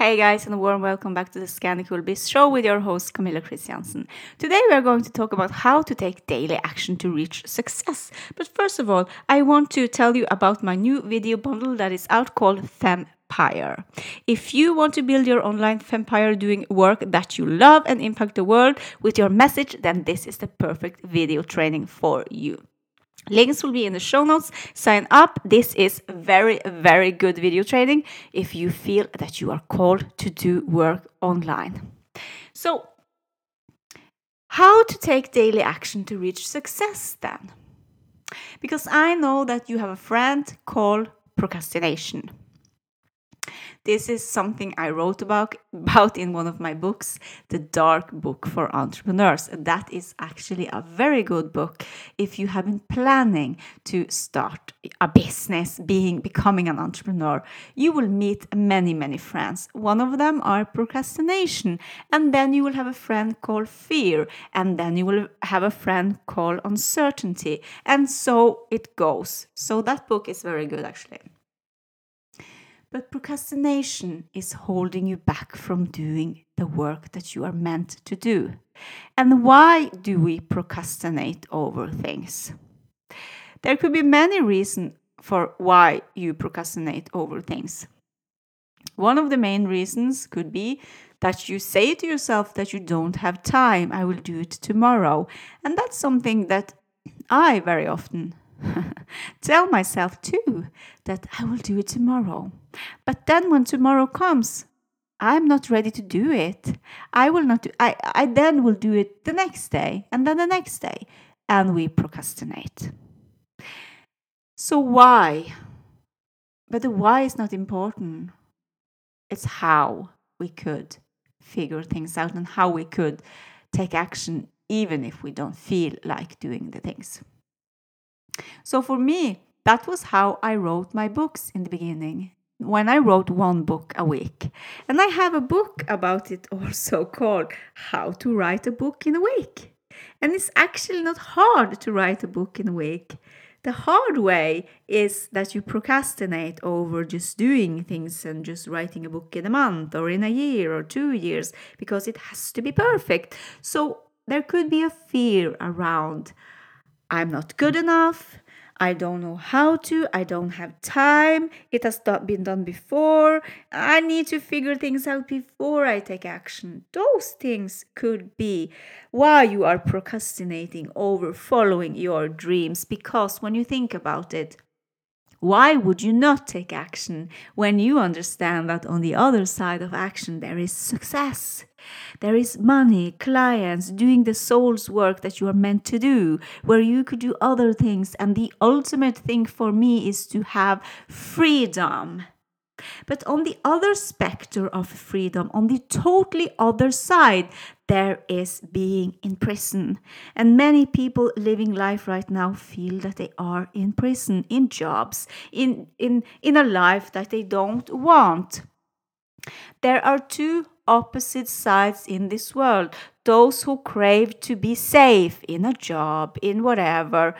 Hey guys, and a warm welcome back to the Scandic Cool Biz show with your host Camilla Christiansen. Today we are going to talk about how to take daily action to reach success. But first of all, I want to tell you about my new video bundle that is out called Fempire. If you want to build your online Fempire doing work that you love and impact the world with your message, then this is the perfect video training for you. Links will be in the show notes. Sign up. This is very, very good video training if you feel that you are called to do work online. So, how to take daily action to reach success then? Because I know that you have a friend called procrastination. This is something I wrote about in one of my books, The Dark Book for Entrepreneurs. And that is actually a very good book if you have been planning to start a business, becoming an entrepreneur. You will meet many, many friends. One of them are procrastination. And then you will have a friend called fear. And then you will have a friend called uncertainty. And so it goes. So that book is very good, actually. But procrastination is holding you back from doing the work that you are meant to do. And why do we procrastinate over things? There could be many reasons for why you procrastinate over things. One of the main reasons could be that you say to yourself that you don't have time, I will do it tomorrow. And that's something that I very often tell myself too, that I will do it tomorrow. But then when tomorrow comes, I'm not ready to do it. I will not do, I then will do it the next day and then the next day. And we procrastinate. So why? But the why is not important. It's how we could figure things out and how we could take action even if we don't feel like doing the things. So for me, that was how I wrote my books in the beginning, when I wrote one book a week. And I have a book about it also called How to Write a Book in a Week. And it's actually not hard to write a book in a week. The hard way is that you procrastinate over just doing things and just writing a book in a month or in a year or 2 years because it has to be perfect. So there could be a fear around I'm not good enough. I don't know how to. I don't have time. It has not been done before. I need to figure things out before I take action. Those things could be why you are procrastinating over following your dreams. Because when you think about it, why would you not take action when you understand that on the other side of action there is success? There is money, clients, doing the soul's work that you are meant to do, where you could do other things. And the ultimate thing for me is to have freedom. But on the other spectrum of freedom, on the totally other side, there is being in prison. And many people living life right now feel that they are in prison, in jobs, in a life that they don't want. There are two opposite sides in this world. Those who crave to be safe in a job, in whatever,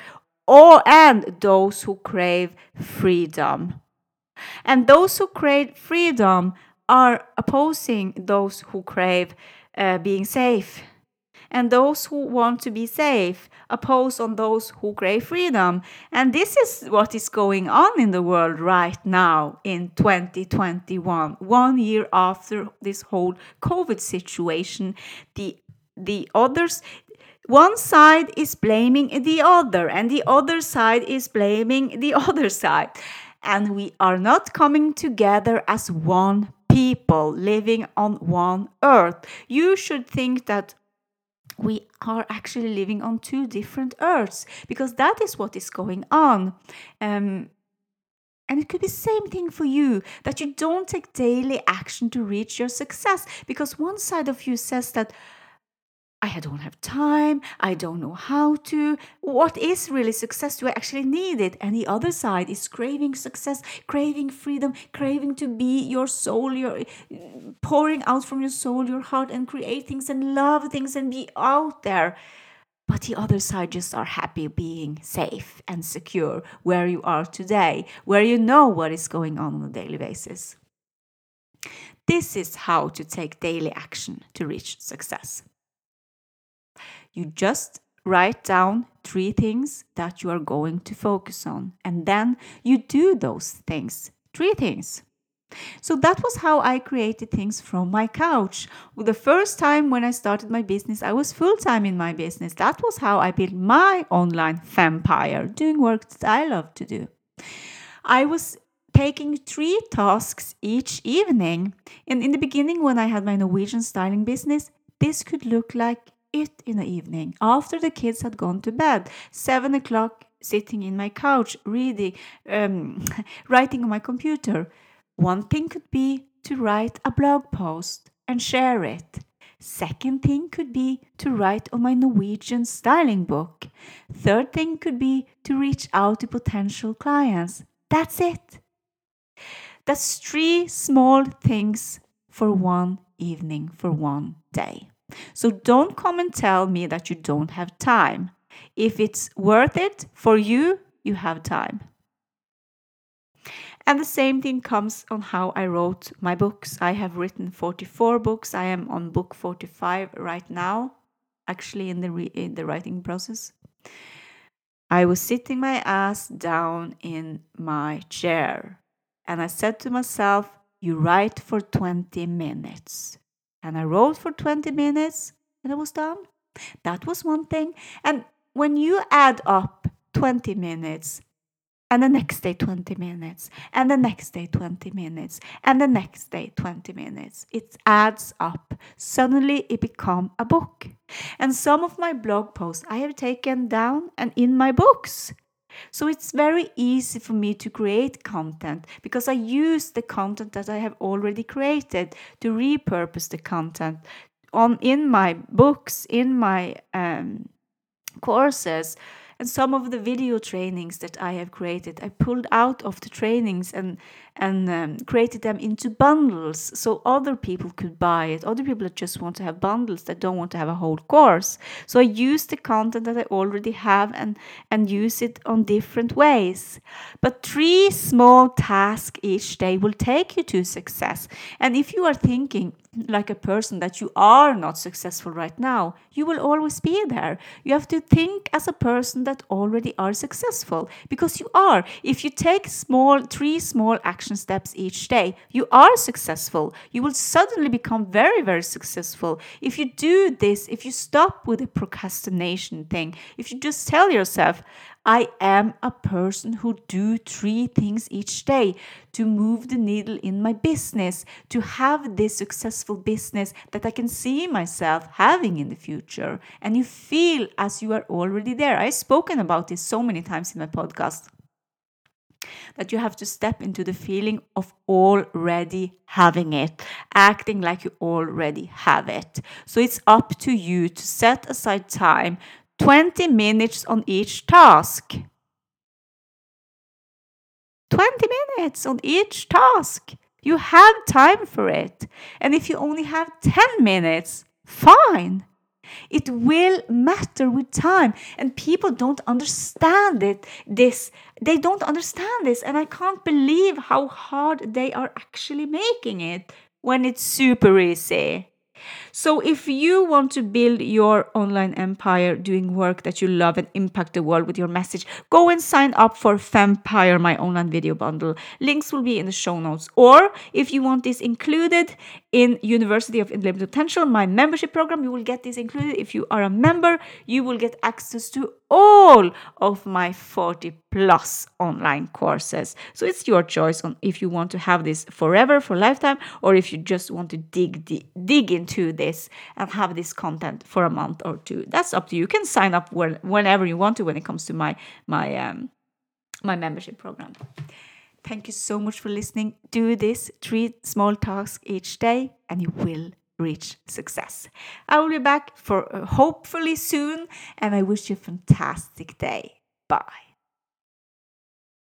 and those who crave freedom. And those who crave freedom are opposing those who crave being safe. And those who want to be safe oppose on those who crave freedom. And this is what is going on in the world right now in 2021, 1 year after this whole COVID situation. The others, one side is blaming the other, and the other side is blaming the other side. And we are not coming together as one people living on one earth. You should think that we are actually living on two different earths, because that is what is going on. And it could be the same thing for you, that you don't take daily action to reach your success, because one side of you says that I don't have time, I don't know how to. What is really success? Do I actually need it? And the other side is craving success, craving freedom, craving to be your soul, your pouring out from your soul, your heart, and create things and love things and be out there. But the other side just are happy being safe and secure where you are today, where you know what is going on a daily basis. This is how to take daily action to reach success. You just write down 3 things that you are going to focus on, and then you do those things. 3 things. So that was how I created things from my couch. The first time when I started my business, I was full-time in my business. That was how I built my online vampire, doing work that I love to do. I was taking 3 tasks each evening. And in the beginning, when I had my Norwegian styling business, this could look like it in the evening after the kids had gone to bed, 7 o'clock, sitting in my couch, reading, writing on my computer. One thing could be to write a blog post and share it. Second thing could be to write on my Norwegian styling book. Third thing could be to reach out to potential clients. That's it. That's 3 small things for one evening, for one day. So don't come and tell me that you don't have time. If it's worth it for you, you have time. And the same thing comes on how I wrote my books. I have written 44 books. I am on book 45 right now, actually in the writing process. I was sitting my ass down in my chair and I said to myself, you write for 20 minutes. And I wrote for 20 minutes and I was done. That was one thing. And when you add up 20 minutes, and the next day 20 minutes, and the next day 20 minutes, and the next day 20 minutes, it adds up. Suddenly it becomes a book. And some of my blog posts I have taken down and in my books. So it's very easy for me to create content because I use the content that I have already created to repurpose the content in my books, in my courses. And some of the video trainings that I have created, I pulled out of the trainings and created them into bundles so other people could buy it. Other people that just want to have bundles, that don't want to have a whole course. So I use the content that I already have and use it on different ways. But 3 small tasks each day will take you to success. And if you are thinking like a person that you are not successful right now, you will always be there. You have to think as a person that already are successful, because you are. If you take 3 small action steps each day, you are successful. You will suddenly become very, very successful. If you do this, if you stop with the procrastination thing, if you just tell yourself, I am a person who do 3 things each day to move the needle in my business, to have this successful business that I can see myself having in the future. And you feel as you are already there. I've spoken about this so many times in my podcast, that you have to step into the feeling of already having it, acting like you already have it. So it's up to you to set aside time, 20 minutes on each task. 20 minutes on each task. You have time for it. And if you only have 10 minutes, fine. It will matter with time. And people don't understand this. They don't understand this. And I can't believe how hard they are actually making it when it's super easy. So if you want to build your online empire doing work that you love and impact the world with your message, go and sign up for Vampire, my online video bundle. Links will be in the show notes. Or if you want this included in University of Unlimited Potential, my membership program, you will get this included. If you are a member, you will get access to all of my 40 plus online courses. So it's your choice on if you want to have this forever, for lifetime, or if you just want to dig into this and have this content for a month or 2. That's up to you. You can sign up whenever you want to when it comes to my membership program. Thank you so much for listening. Do this 3 small tasks each day and you will reach success. I will be back for hopefully soon, and I wish you a fantastic day. Bye.